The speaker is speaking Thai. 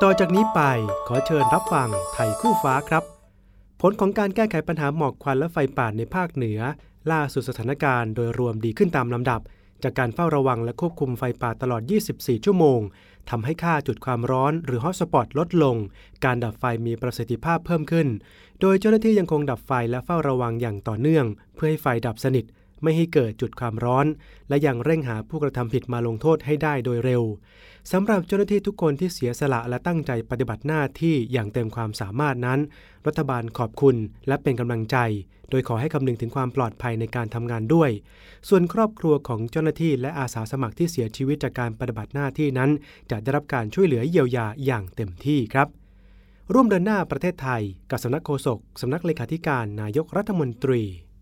ต่อจากนี้ไปขอเชิญรับฟังไทยคู่ฟ้าครับผลของการแก้ไขปัญหาหมอกควันและไฟป่าในภาคเหนือล่าสุดสถานการณ์โดยรวมดีขึ้นตามลำดับจากการเฝ้าระวังและควบคุมไฟป่าตลอด 24 ชั่วโมงทำให้ค่าจุดความร้อนหรือฮอตสปอตลดลงการดับไฟมีประสิทธิภาพเพิ่มขึ้นโดยเจ้าหน้าที่ยังคงดับไฟและเฝ้าระวังอย่างต่อเนื่องเพื่อให้ไฟดับสนิทไม่ให้เกิดจุดความร้อนและยังเร่งหาผู้กระทำผิดมาลงโทษให้ได้โดยเร็วสำหรับเจ้าหน้าที่ทุกคนที่เสียสละและตั้งใจปฏิบัติหน้าที่อย่างเต็มความสามารถนั้นรัฐบาลขอบคุณและเป็นกำลังใจโดยขอให้คำนึงถึงความปลอดภัยในการทำงานด้วยส่วนครอบครัวของเจ้าหน้าที่และอาสาสมัครที่เสียชีวิตจากการปฏิบัติหน้าที่นั้นจะได้รับการช่วยเหลือเยียวยาอย่างเต็มที่ครับร่วมเดินหน้าประเทศไทยกับสำนักโฆษกสำนักเลขาธิการนายกรัฐมนตรี